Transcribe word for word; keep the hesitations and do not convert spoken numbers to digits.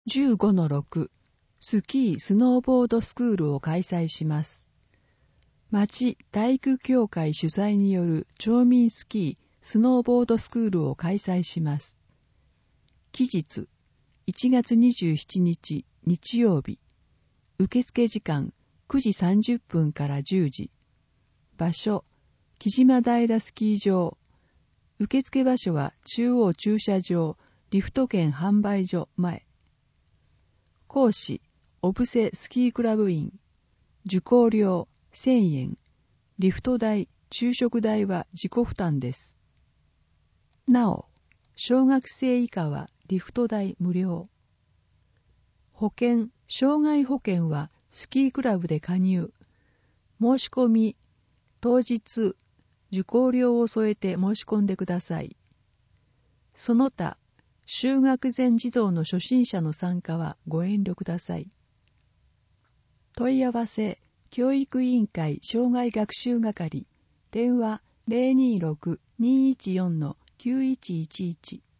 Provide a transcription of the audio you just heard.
じゅうごのろく スキー・スノーボードスクールを開催します。町体育協会主催による町民スキー・スノーボードスクールを開催します。期日いちがつにじゅうしちにち日曜日。受付時間くじさんじゅっぷんからじゅうじ。場所木島平スキー場。受付場所は中央駐車場リフト券販売所前。講師オブセスキークラブ員。受講料せんえん。リフト代、昼食代は自己負担です。なお、小学生以下はリフト代無料。保険、障害保険はスキークラブで加入。申し込み、当日、受講料を添えて申し込んでください。その他、就学前児童の初心者の参加はご遠慮ください。問い合わせ、教育委員会障害学習係、電話 ゼロにーろく にーいちよん きゅういちいちいち